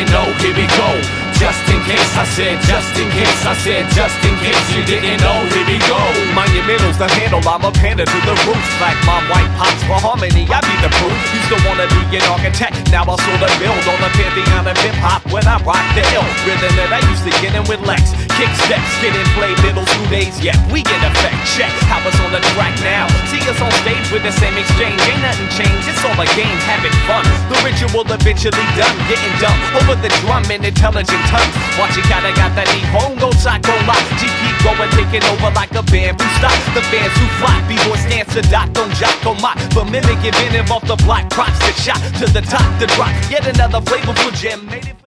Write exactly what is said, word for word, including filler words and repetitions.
didn't know, here we go. Just in case, I said, just in case, I said, just in case you didn't know, here we go. Monumentals the handle, I'm a panda to the roof. Black mom, white pops for harmony, I be the proof. Used to wanna be an architect, now I sort of build on the pantheon of hip hop when I rock the ill rhythm that I used to get in with Lex. Kick steps, getting played middle school days, yeah, we get effect. Check how it's on the track now. See us on stage with the same exchange, ain't nothing changed, it's all a game, having fun. The ritual eventually done, getting dumb over the drum and intelligent tongues. Watch it, kinda got that Nihongo psycho lock. G P going, taking over like a bamboo stock. The fans who flock, B-boys dance to dot, don't jock, don't mock. But mimic inventive off the block, props get shot to the top, the drop. Yet another flavorful gem.